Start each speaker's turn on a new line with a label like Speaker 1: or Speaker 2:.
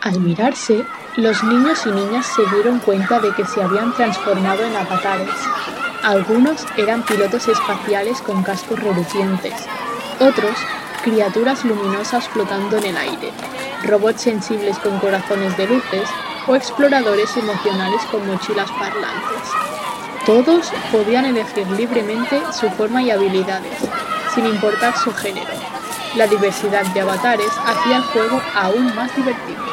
Speaker 1: Al mirarse, los niños y niñas se dieron cuenta de que se habían transformado en avatares. Algunos eran pilotos espaciales con cascos relucientes, otros, criaturas luminosas flotando en el aire, robots sensibles con corazones de luces o exploradores emocionales con mochilas parlantes. Todos podían elegir libremente su forma y habilidades, sin importar su género. La diversidad de avatares hacía el juego aún más divertido.